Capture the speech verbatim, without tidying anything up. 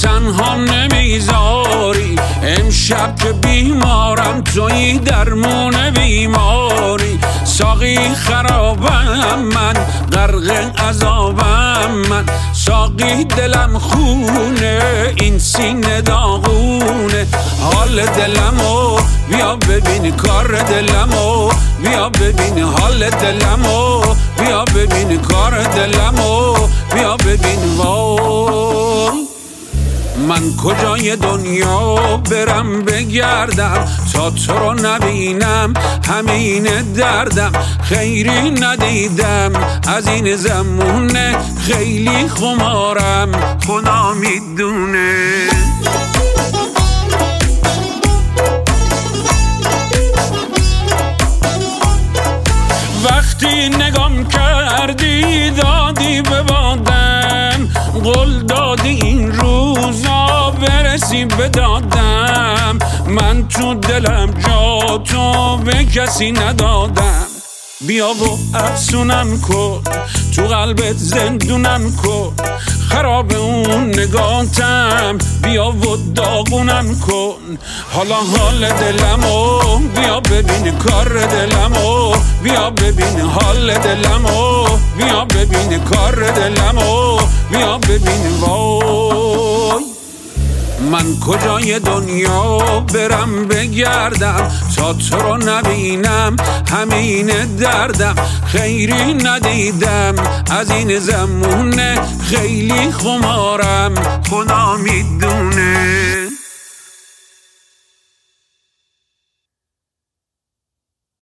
تنها نمیذاری. امشب که بیمارم تویی درمون بیماری. ساقی خرابم من، غرق عذابم من. ساقی دلم خونه، این سینه داغونه. حال دلمو بیا ببین، کار دلمو بیا ببین. حال دلمو بیا ببین، کار دلمو بیا ببین. وای من کجای دنیا برم بگردم تا تو رو نبینم؟ همین دردم خیری ندیدم از این زمونه. خیلی خمارم خدا میدونه. وقتی نگام کردی دادی به بادم، قول دادی این روزا برسی به دادم. من تو دلم جا تو به کسی ندادم. بیا و افسونم کن، تو قلبت زندونم کن. خراب اون نگاتم، بیا و داغونم کن. حالا حال دلمو بیا ببین، کار دلمو بیا ببین. حال دلمو بیا ببین، کار دلمو بیا ببین. وای من کجای دنیا برم بگردم تا تو رو نبینم؟ همین دردم خیری ندیدم از این زمونه. خیلی خمارم خدا میدونه.